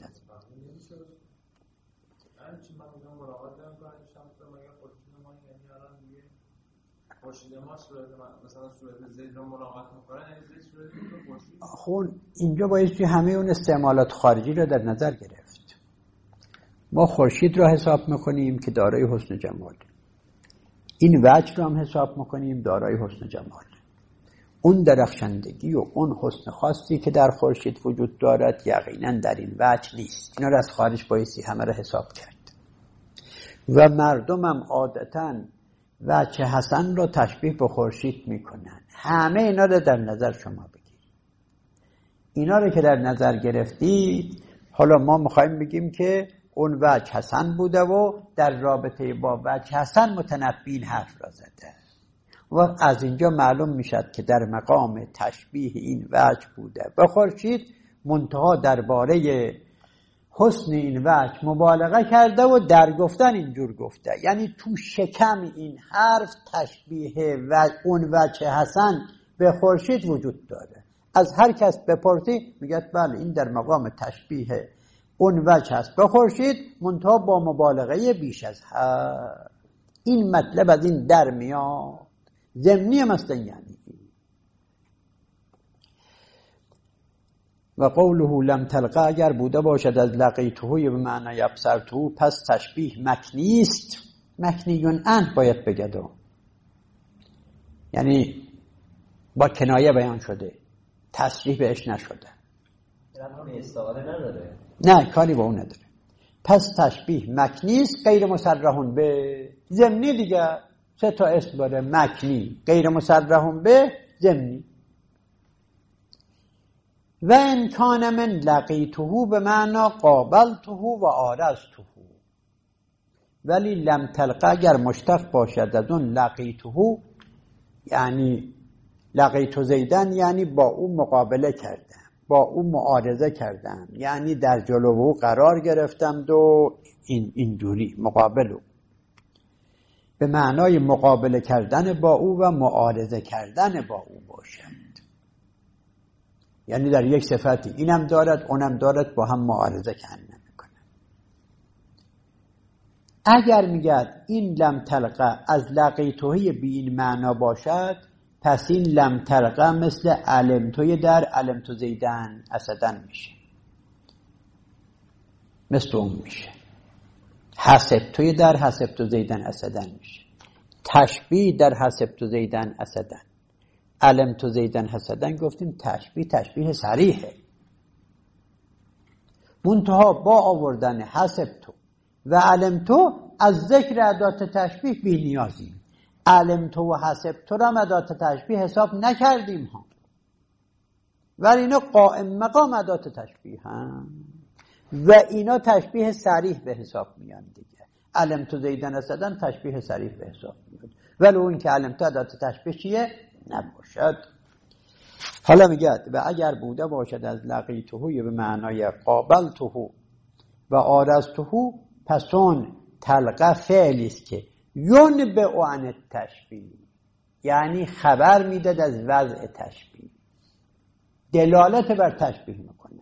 خب اینجا باید همه اون استعمالات خارجی رو در نظر گرفت. ما خورشید را حساب میکنیم که دارای حسن جمال، این وجه رو هم حساب میکنیم دارای حسن جمال. اون درخشندگی و اون حسن خاصی که در خورشید وجود دارد یقینا در این وجه نیست. اینا رو از خارج بایستی همه رو حساب کرد. و مردم هم عادتاً وجه حسن رو تشبیه به خورشید میکنن. همه اینا رو در نظر شما بگیرید. اینا رو که در نظر گرفتید، حالا ما میخوایم بگیم که اون وجه حسن بوده و در رابطه با وجه حسن متنبی حرف را زده و از اینجا معلوم میشد که در مقام تشبیه این وجه بوده به خورشید، منتها درباره حسن این وجه مبالغه کرده و در گفتن اینجور گفته، یعنی تو شکم این حرف تشبیه و اون وجه حسن به خورشید وجود داره. از هر کس بپرسی میگه بله این در مقام تشبیه اون وجه هست به خورشید، منتها با مبالغه بیش از حد. این مطلب از این در میاد، ضمنی مثلا یعنی. و قوله لم تلقا اگر بوده باشد از لقیته به معنی ابصرته، پس تشبیه مکنی است، مکنیون عنه باید بگد، یعنی با کنایه بیان شده، تصریح بهش نشده. به استعاره نداره. نه کاری با اون نداره. پس تشبیه مکنی است غیر مصرح به ضمنی دیگه. 3 تا اسم داره: مکنی، غیر مصرح به، ضمنی. و ان کان من لقیته به معنی قابلته و آرزته. ولی لم تلقه اگر مشتق باشد از اون لقیته، یعنی لقیت زیدن یعنی با او مقابله کردم، با او معارضه کردم، یعنی در جلو او قرار گرفتم و اینجوری مقابلو، به معنای مقابله کردن با او و معارضه کردن با او باشد. یعنی در یک صفتی اینم دارد اونم دارد، با هم معارضه کردن میکنه. اگر میگد این لم تلقه از لقیتوی بی این معنا باشد، پس این لم تلقه مثل علمتوی در علمتو زیدن اسدن میشه، مثل اون میشه. حسبتوی در حسبتو زیدن اسدن میشه. تشبیه در حسبتو زیدن اسدن، علمتو زیدن حسدن گفتیم تشبیه صریحه. منتها با آوردن حسبتو و علمتو از ذکر ادات تشبیه بی نیازیم. علمتو و حسبتو را ادات تشبیه حساب نکردیم ها، ولی اینا قائم مقام ادات تشبیه هم و اینا تشبیه صریح به حساب میان دیگه. علمتو زیدن اسدن تشبیه صریح به حساب میاد، ولی اون که علمتو ادات تشبیه چیه؟ نباشد. حالا میگه و اگر بوده باشد از لقیتهو به معنای قابلتهو و آرزتهو، پس اون تلقه فعلی است که ینبع عن التشبیه، یعنی خبر میداد از وضع تشبیه، دلالت بر تشبیه میکنه.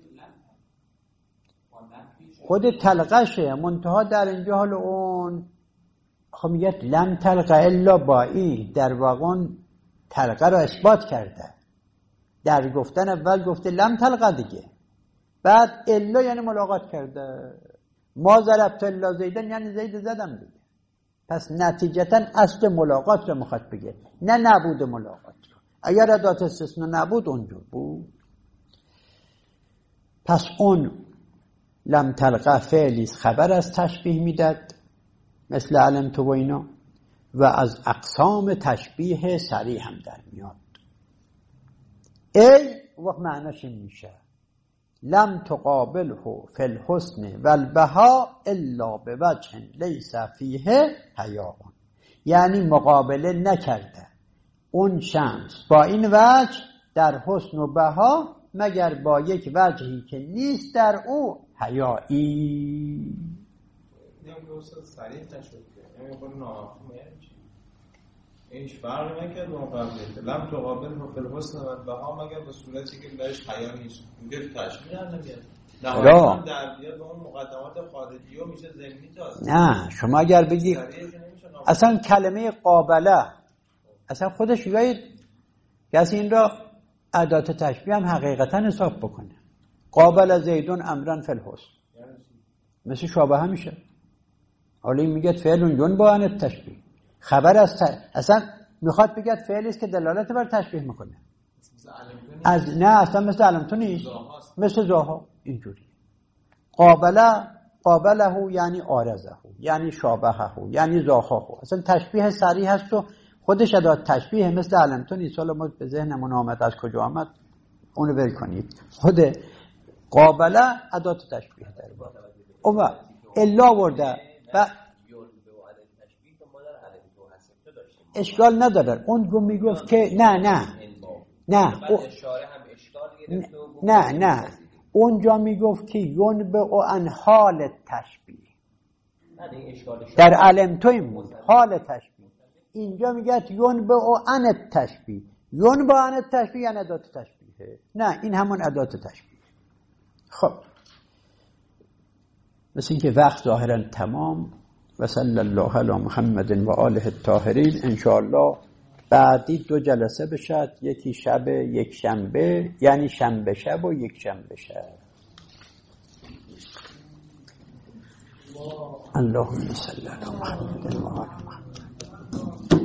خود تلقشه، منتها در اینجا حال اون خب میگه لم تلقه الا با این، در واقع تلقه را اثبات کرده. در گفتن اول گفته لم تلقه دیگه، بعد الا یعنی ملاقات کرده. ما ضربت الا زیدن یعنی زید زدم دیگه. پس نتیجتا اصل ملاقات رو میخواد بگه، نه نبود ملاقات رو. اگر ادات استثناء نبود اونجور بود. پس اون لم تلقه فعلی خبر از تشبیه میداد مثل علمتو و اینا، و از اقسام تشبیه صریح هم در میاد. ای وقت معناش این میشه لم تقابله فی الحسن والبها الا بوجه لیس فیه حیاء، یعنی مقابله نکرده اون شمس با این وجه در حسن و بها مگر با یک وجهی که نیست در او حیایی. میگم که اصلا صریح نشد، یعنی خود نامفهوم. اینش فرق نکرد اون قبلیه. لم تقابل رو فی الحسن و بها مگر به صورتی که بهش حیا نیست. میگه تشبیه هم نمیاد. نه در بیاد به اون مقدمات خارجی و میشه ضمنی تازه. نه شما اگر بگی اصلا کلمه قابله اصلا خودش یه کسی این را ادات تشبیه هم حقیقتا حساب بکنه. قابل زیدون امرن فی الحسن مثل شابه میشه. حالا این میگه فعل ینبع عن التشبیه، خبر از اصلا میخواد بگه فعلی است که دلالت بر تشبیه میکنه. از نه اصلا مثل علمتو نیست، مثل زاها اینجوری. قابله یعنی آرزه، یعنی شابهه، یعنی زاها. اصلا تشبیه صریح هست و خودش ادات تشبیه مثل علمتو نیست. حالا ما به ذهنمون آمد از کجا آمد اونو ول کنید. خود قابله ادات تشبیه در بود. اما الا ورده و اشکال نداره. اون گو میگفت که نه اونجا میگفت که ینبع عن حال تشبیه، در علمتو این بود حال تشبیه. اینجا میگه ینبع عن التشبیه. ینبع عن التشبیه یعنی ادات تشبیه. نه این همون ادات تشبیه. خب مثل اینکه وقت ظاهرا تمام. و صلی الله علی محمد و آله الطاهرین. انشاءالله بعدی 2 جلسه بشد، یکی شب یک شنبه، یعنی شنبه شب و یک شنبه شب. اللهم صلی علی محمد و آله محمد.